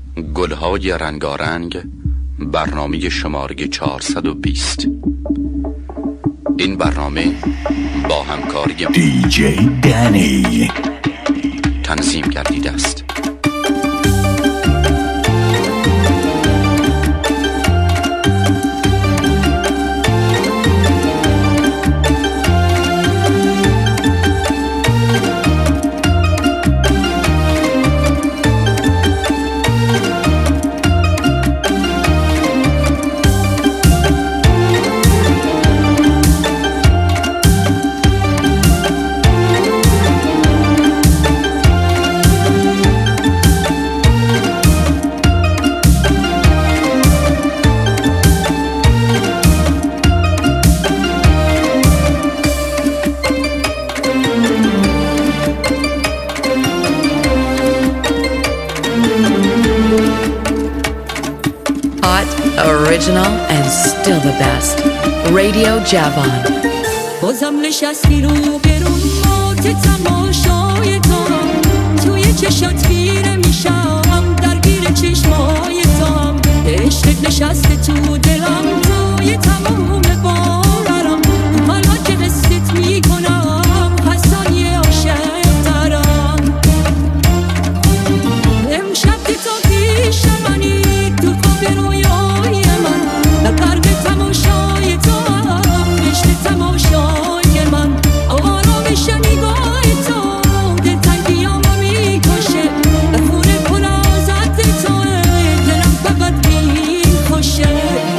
گلهای رنگارنگ، برنامه شماره 420. این برنامه با همکاری دیجی دنی تنظیم گردیده است. Original and still the best. Radio Javon. بازم نشستی رو برون مات تماشای تو، توی چشات گیره میشم، درگیر چشمای تو، عشقت نشسته تو دلم، توی تمام باورم، حالا که حست میکنم حسای عاشق ترم. امشب که تو پیش منی تو خواب رویای من، در قرب تماشای تو، عشق تماشای من، آرامش نگاه تو، دلتنگیامو میکشه، خونه پر از عطر تو، دلم فقط میکشه.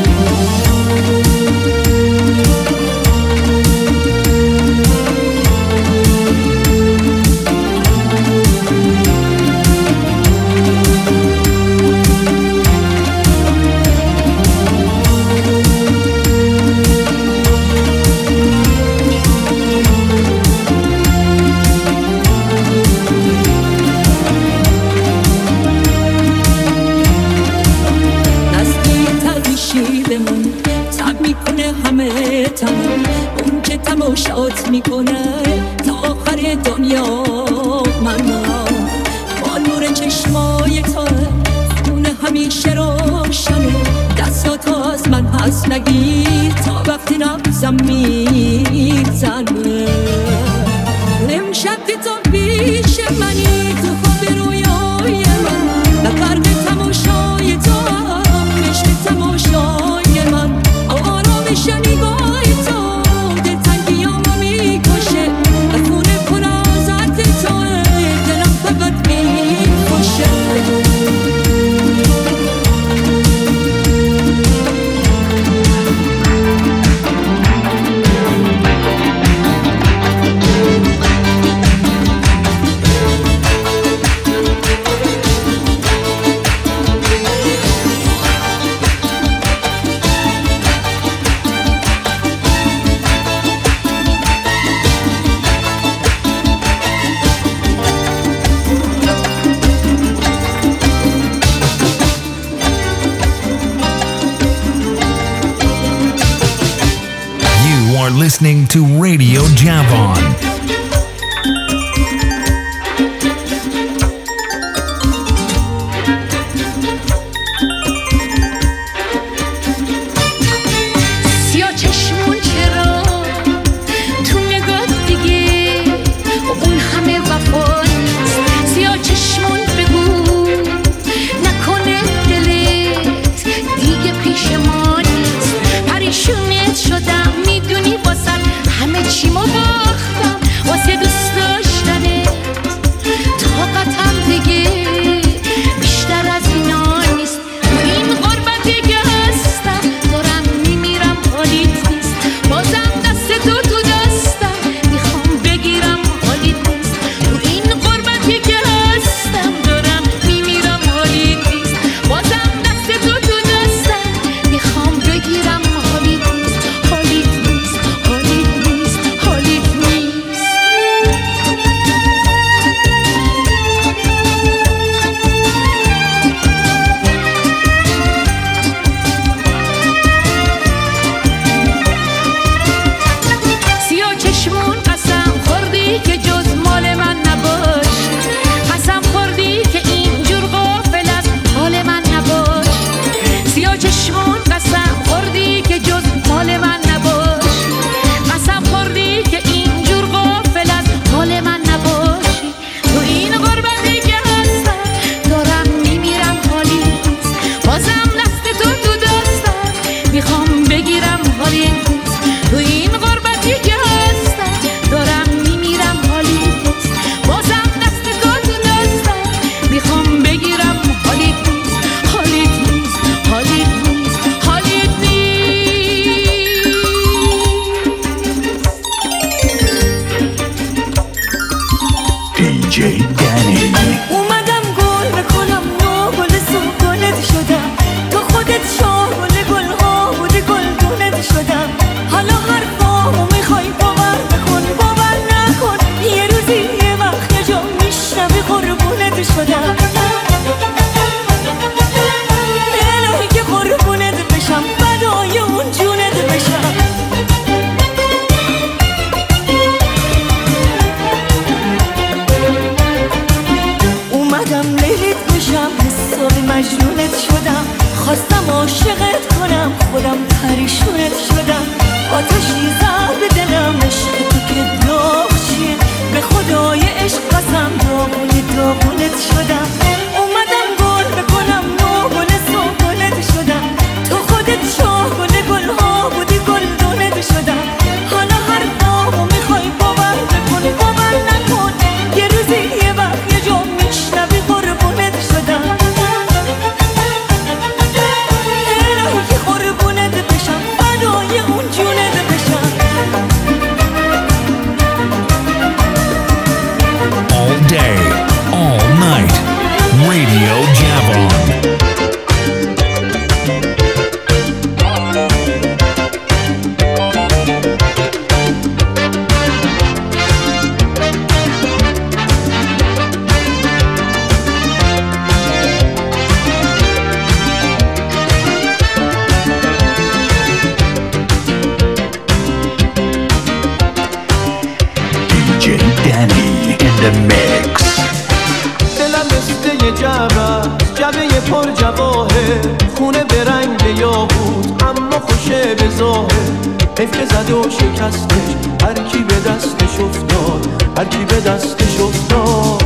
اون که تماشات میکنه تا آخر دنیا، من با نور چشمای تو، خونه همیشه روشنه، دستات از من پس نگیر تا وقتی نبزم میزنه. امشب که تو پیش منی تو خواب رویای من، در قرب تماشای تو، عشق تماشای من، آرامش نگاه تو، دلتنگیامو میکشه، خونه پر از عطر تو، دلم فقط میکشه. listening to Radio Javon. چیمو باختم خواستم عاشقت کنم خودم پریشونت شدم آتشی زد به دلم عشق تو که داغ چیه به خدای عشق قسم داغونت شدم اومدم گل بکنم نو گل سنبلت شدم تو خودت شاه گل گلها بودی گلدونت شدم حالا هر دامو میخوای باور بکن باور نکن یه روزی یه وقت یه جا میشنوی قربونت شدم الهی قربونت بشم فدای اون جونت بشم All day, all night, Radio Javon. DJ Danny in the mix. دلم مثل یه جعبه پر جواهر خونه به رنگ یاقوت اما خوشه به ظاهر حیف که زده و شکستش هر کی به دستش افتاد هر کی به دستش افتاد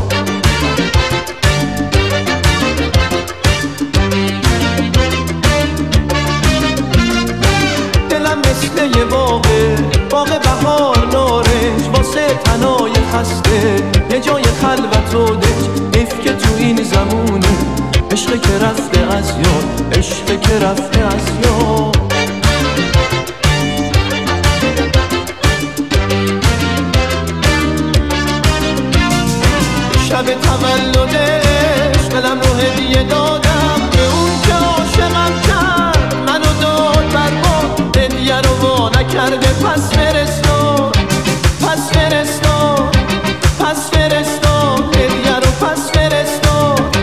دلم مثل یه باغ بهار نارنج واسه تنای خسته یه جای خلوت و دنج حیف که تو این زمونه عشق که رفته از یاد عشق که رفته از یاد شب تولدش دلم رو هدیه دادم به اون که عاشقم کرد منو داد برباد هدیه رو وا نکرده پس فرستاد پس فرستاد پس فرستاد هدیه رو پس فرستاد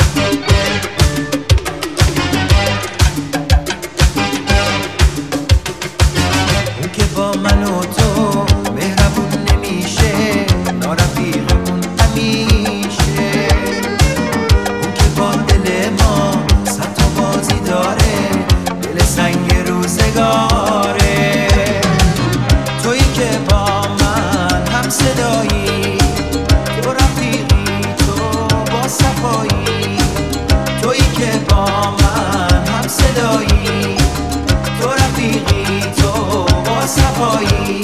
اون که با من و تو مهربون نمیشه نارفیقمون همیشه اون که با دل ما صد تا بازی داره دل سنگ روزگاره تویی که با من هم صدایی تو رفیقی تو با صفایی تویی که با من هم صدایی تو رفیقی تو با صفایی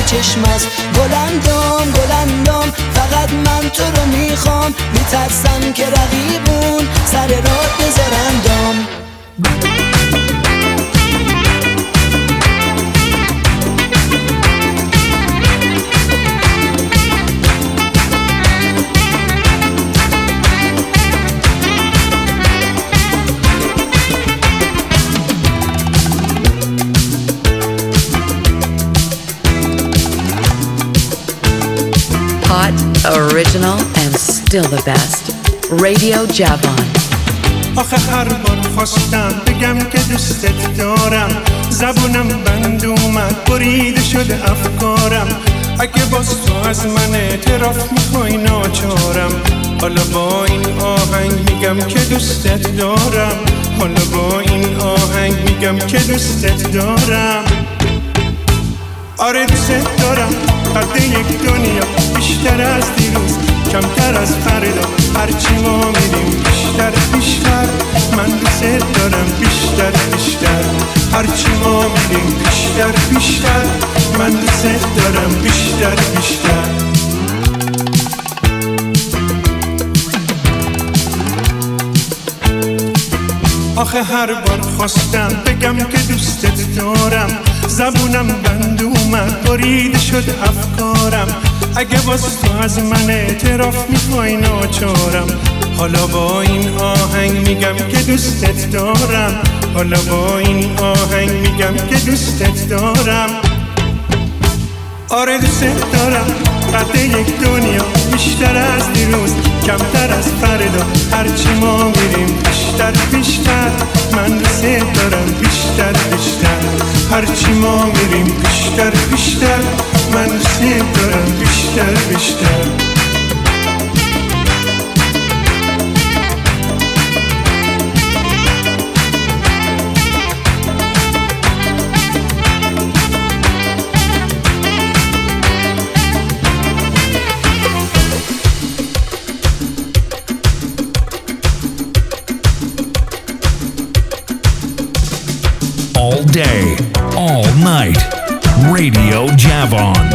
چشم است. گلندام گلندام فقط من تو رو میخوام، میترسم که رقیبون سر راه بذارندام. Hot, original, and still the best. Radio Javon. آخه هر بار خواستم بگم که دوستت دارم، زبونم بند اومد بریده شده افکارم. اگه باز تو از من اعتراف میخوای ناچارم، حالا با این آهنگ میگم که دوستت دارم، حالا با این آهنگ میگم که دوستت دارم. آره دوستت دارم، قد یک دنیا بیشتر از دیروز، کمتر از فردا، هرچی ما میریم بیشتر بیشتر. من دوستت دارم بیشتر بیشتر، هرچی ما میریم بیشتر بیشتر. من دوستت دارم بیشتر بیشتر. آخه هر بار خواستم بگم که دوستت دارم، زبونم بند اومد بریده شد افکارم. اگه باز تو از من اعتراف میخوای ناچارم، حالا با این آهنگ میگم که دوستت دارم، حالا با این آهنگ میگم که دوستت دارم. آره دوستت دارم، قد یک دنیا بیشتر از دیروز، کمتر از فردا، هرچی ما میریم بیشتر بیشتر. من دوستت دارم بیشتر بیشتر، هرچی ما میریم بیشتر بیشتر. من دوستت دارم بیشتر بیشتر. All day, all night, Radio Javon.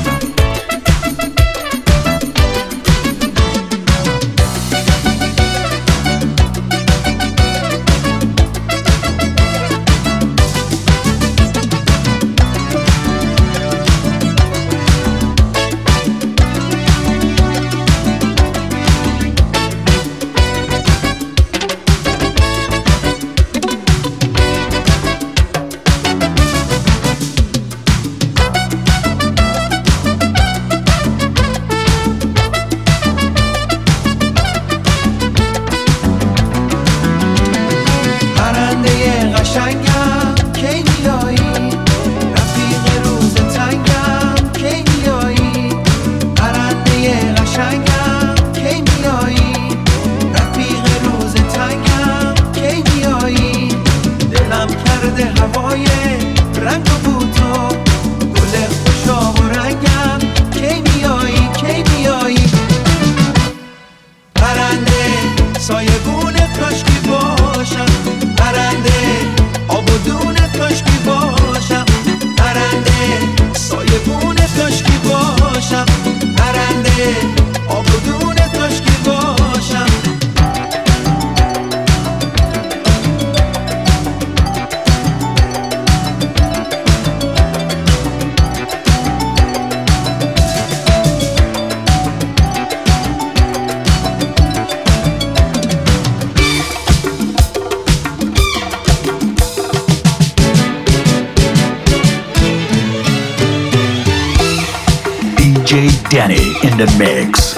Danny in the mix.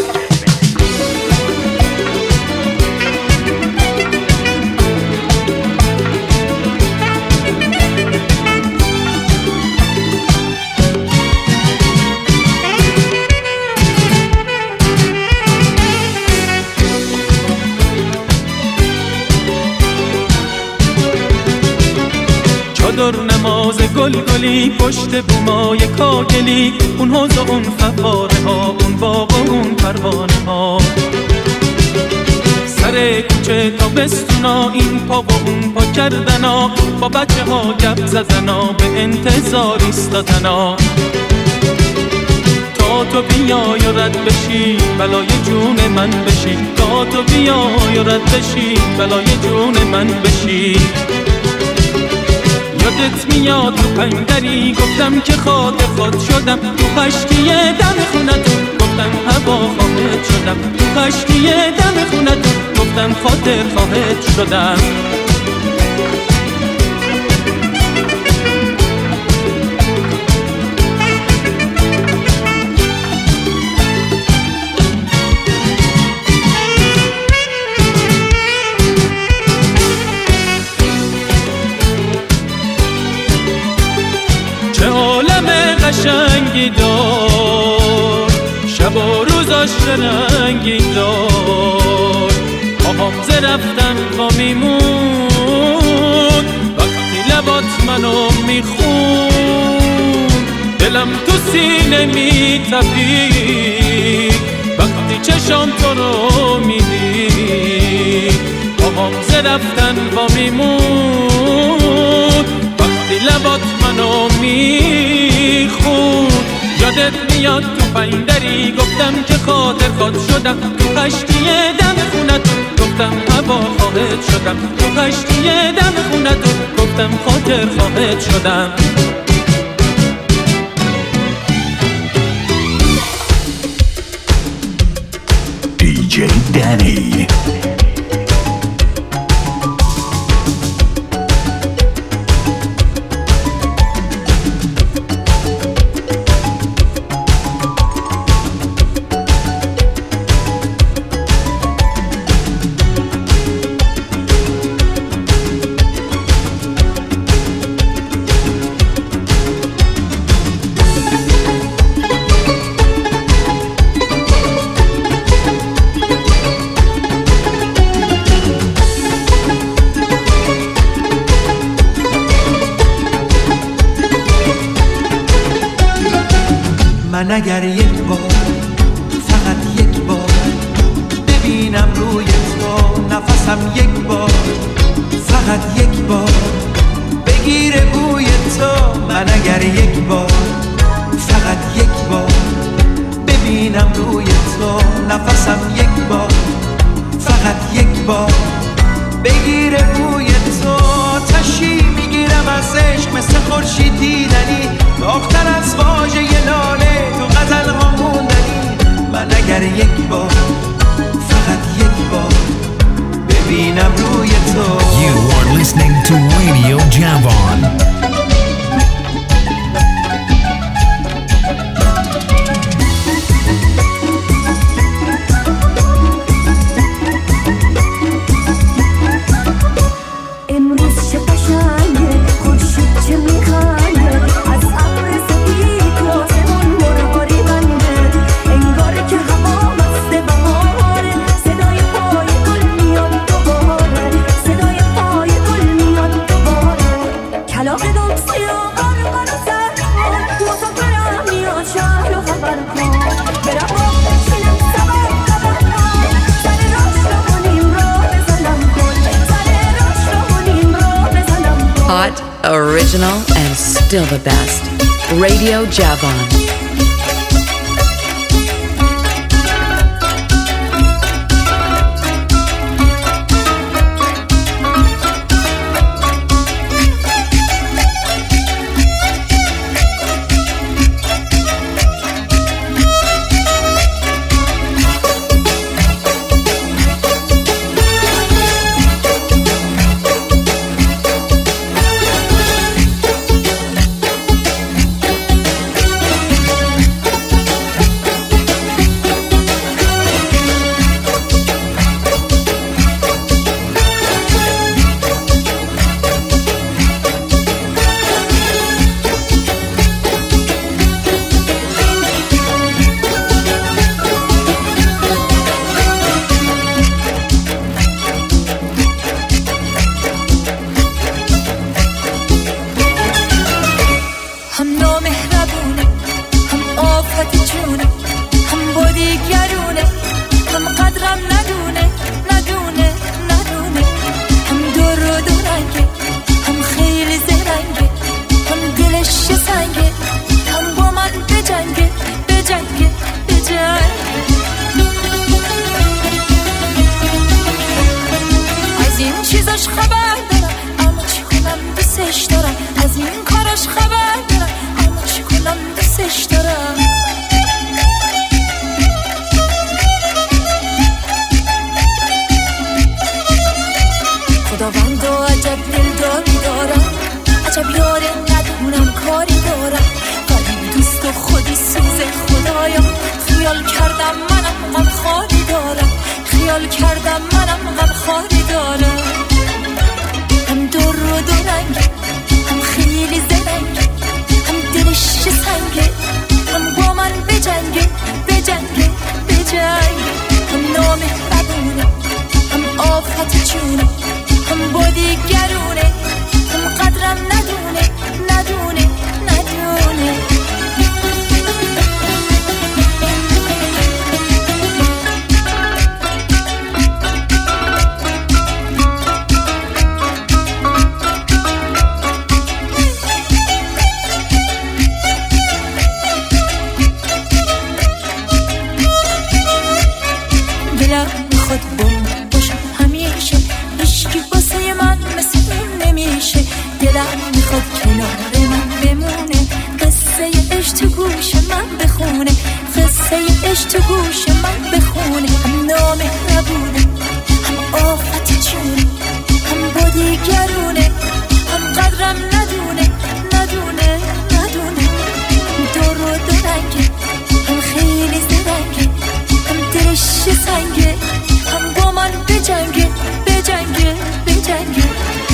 چادر نماز گلگلی پشت بومای کاکلی، اون حوض و اون فواره ها، اون باغ و اون پروانه ها، سر کوچه تا بستونا، این پا و اون پا کردنا، با بچه ها گپ زدنا، به انتظار ایستادنا. تا تو بیای و رد بشی بلای جون من بشی، تا تو بیای و رد بشی بلای جون من بشی. یادت میاد تو پنگری گفتم که خاطر خود شدم، تو خشکی دم خونتون گفتم هوا خواهد شدم، تو خشکی دم خونتون گفتم خاطر خواهد شدم. چه عالم قشنگی دار، شب و روزاش رنگی دار، پاهم ز رفتن وا میمون وقتی لبات منو میخون، دلم تو سینه میتپید وقتی چشام تو رو میدید، پاهم ز رفتن وا میمون وقتی لبات منو میخون. یادت میاد تو پایندری گفتم که خاطر خود شدم، تو خشکی دم خونتون گفتم هوا خواهد شدم، تو خشکی دم خونتون گفتم خاطر خواهد شدم. DJ Danny. من اگر یک بار فقط یک بار ببینم روی تو نفسم، یک بار فقط یک بار بگیره بوی تو، من اگر یک بار فقط یک بار ببینم روی تو نفسم، یک بار فقط یک بار بگیره بوی تو، تشی میگیرم از عشق مثل خورشید دیدنی، داغ‌تر از واژه لاله تو غزل ها موندنی. من اگر یک بار فقط یک بار ببینم روی تو. You are listening to Radio Javon. Original and still the best. Radio Javon. عجب یاره ندونم کاری دارم، ولی دوست و خودی سوز خدایا. خیال کردم منم غم خاری دارم، خیال کردم منم غم خاری دارم. هم دور و دورنگ، هم خیلی زرنگ، هم دلش سنگه، هم با من بجنگه بجنگه بجنگه. هم نامهربونه، هم آفت جونه، هم با دیگرونه، هم قدرم ندونه ندونه ندونه. دلم میخواد باشم همیشه، هیچکی واسه من مثل اون نمیشه. دلم میخواد کنار من بمونه، قصه عشق تو گوش من بخونه، قصه عشق تو گوش من بخونه. هم نامهربونه، هم آفت جونه، هم با دیگرونه، هم قدرم ندونه ندونه ندونه. دور و دورنگه، هم خیلی زرنگه، هم دلش سنگه، هم با من بجنگه بجنگه بجنگه.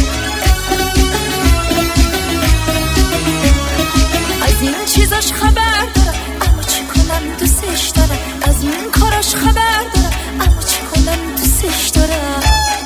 از این چیزاش خبر دارم، اما چی کنم دوستش دارم. از این کاراش خبر دارم، اما چی کنم دوستش دارم.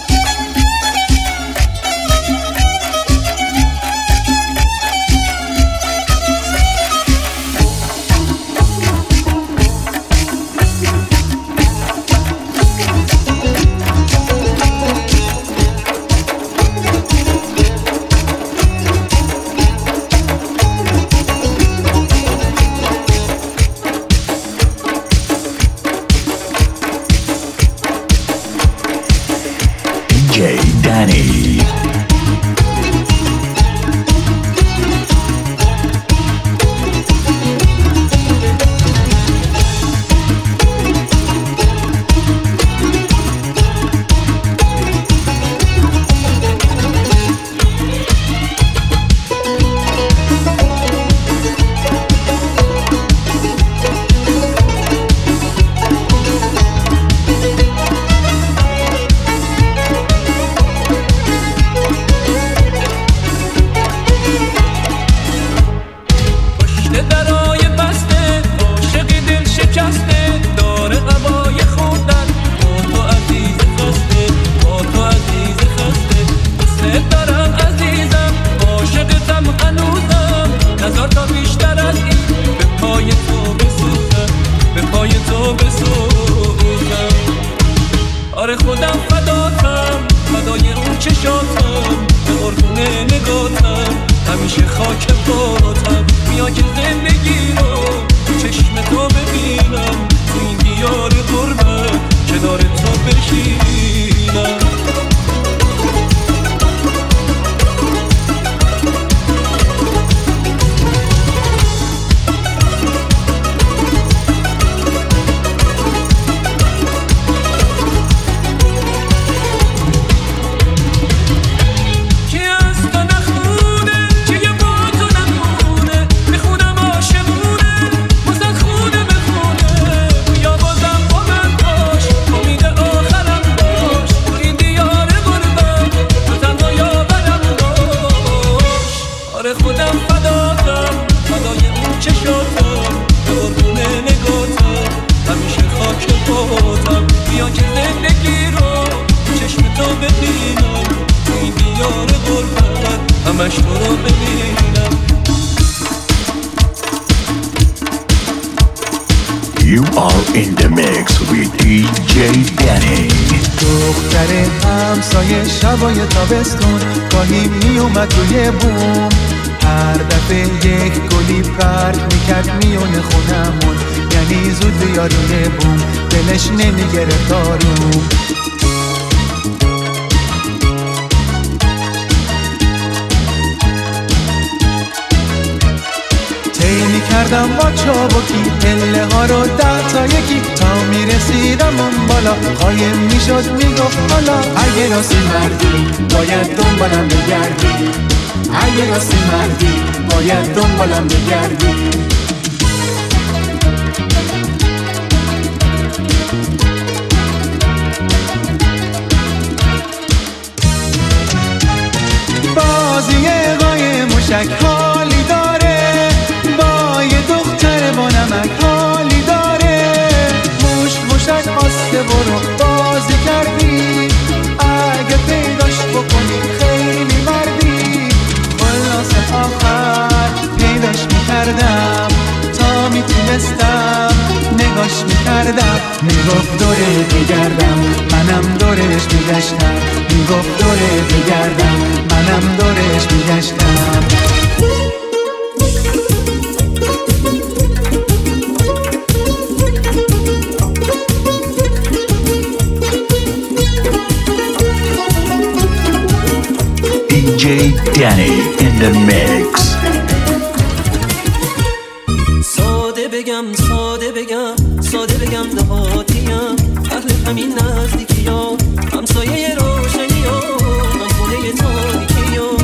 You are in the mix with DJ Danny. دختر همسایه شبای تابستون گاهی می اومد روی بوم، هر دفعه یک گلی پرت میکرد میونه خونمون، یعنی زود بیاد روی بوم دلش نمیگرفت آروم. میکردم با چابکی پله ها رو 10 تا یکی تا میرسیدم اون بالا، قایم میشد میگفت حالا اگه راستی مردی باید دنبالم بگردی، اگه راستی مردی باید دنبالم بگردی. بازی قای موشک حالی داره، با یه دختر با نمک حالی داره. موشک آسته برو بازی کردی، اگه پیداش بکنی خیلی مردی. خلاص آخر پیداش میکردم، تا میتونستم نگاش میکردم. میگفت دوره بگردم، منم دورش میگشتم. میگفت دوره بگردم، منم دورش میگشتم. DJ Danny in the mix. ساده بگم دهاتیم، اهل همین نزدیکی ها، همسایه روشنی ها، هم خونه تاریکی ها.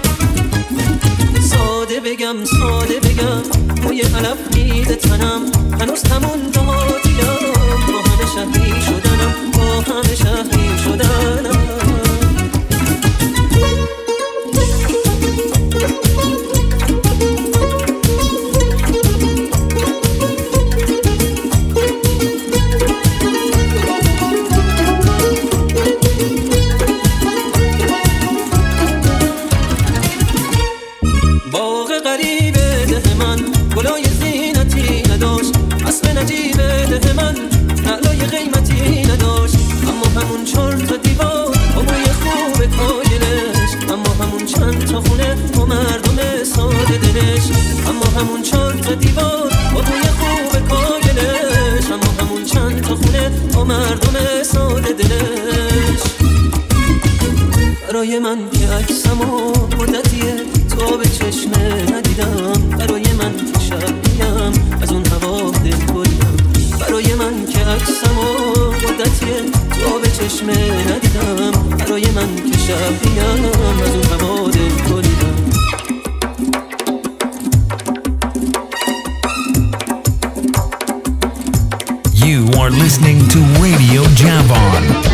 ساده بگم موی علف میده تنم، هنوز همون دهاتیم. با همه شهری شدنم. برای من که عکسمو مدتیه تو به چشمه ندیدم، برای من که شبیم از اون هوا دلگلیم. برای من که عکسمو مدتیه تو به چشمه ندیدم، برای من که شبیم از اون هوا دلگلیم. You are listening to Radio Javon.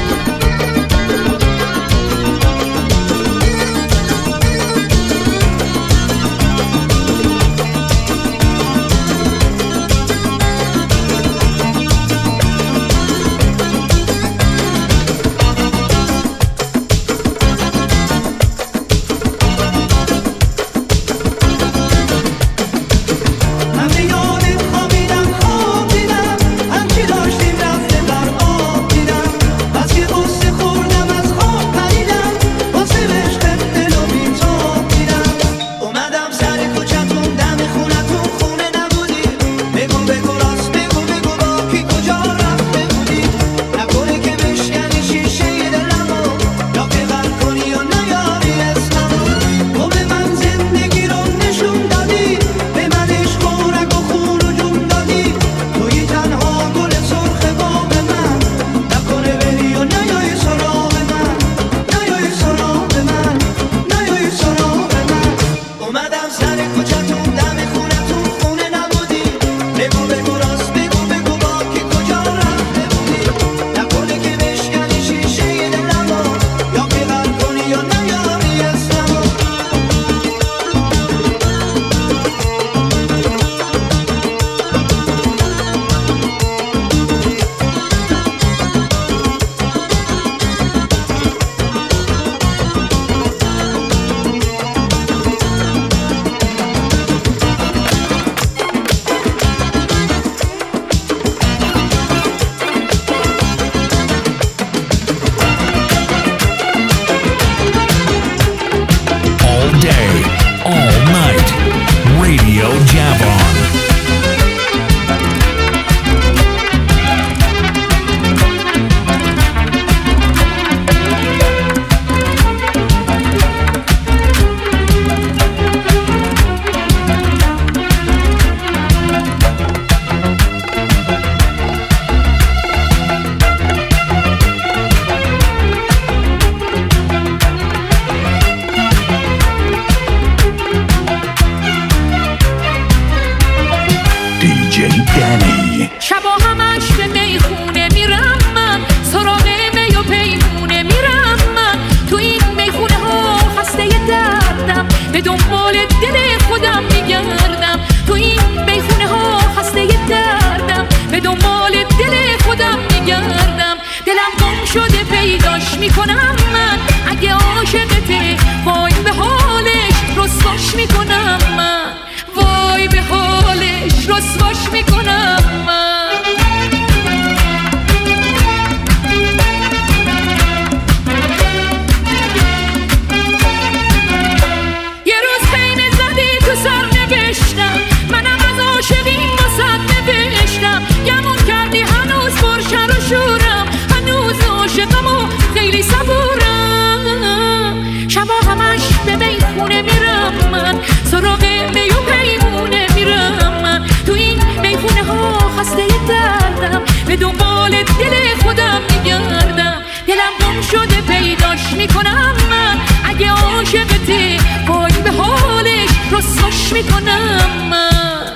از یه پیداش میکنم من اگه عاشقته وای به حالش رسواش میکنم من وای به حالش رسواش میکنم من یه روز خیمه زدی تو سر نوشتم منم از عاشقین واسد نوشتم گمون کردی هنوز پرشر و شورم هنوز عاشقم و خیلی صبورم شبا همش به میخونه میرم من سراغ می و پیمونه میرم من تو این میخونه ها خسته دردم به دنبال دل خودم میگردم دلم گم شده پیداش میکنم من اگه عاشقته وای به حالش رسواش میکنم من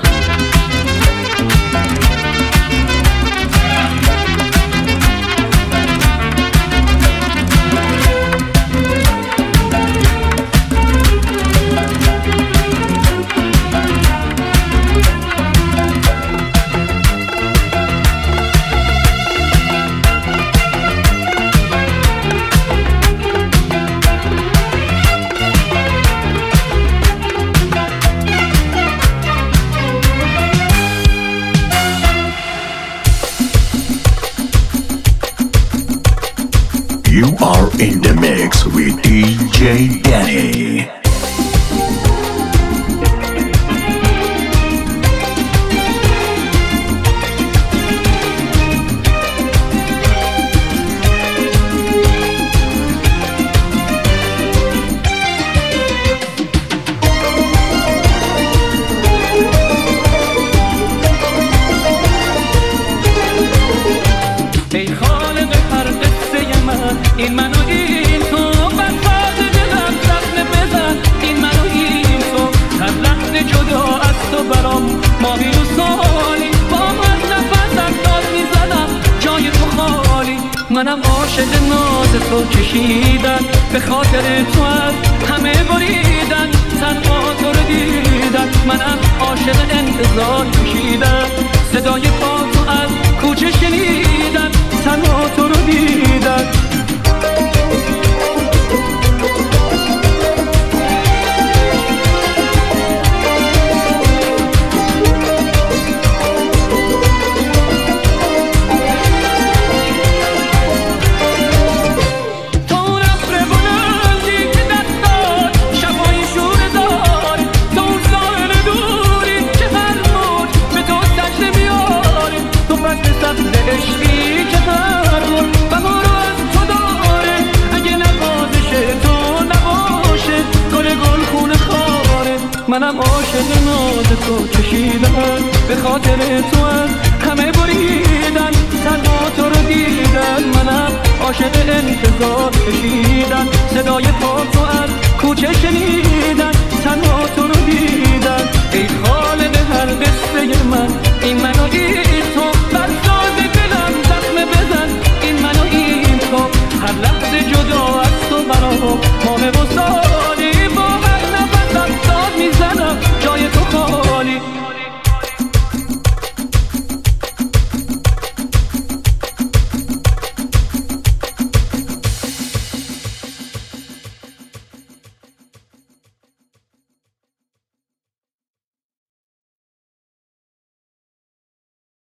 You are in the mix with DJ Danny. این من و این تو بر فاز دلم زخم بزن این من و این تو هر لحظه جدا از تو برام ماهی و سالی با هر نفسم داد میزنم جای تو خالی منم عاشق ناز تو کشیدن به خاطر تو از همه بریدن تنها تو رو دیدن منم عاشق انتظار کشیدن صدای پا تو از کوچه شنیدن تنها تو رو دیدن منم عاشق ناز تو کشیدم به خاطر تو از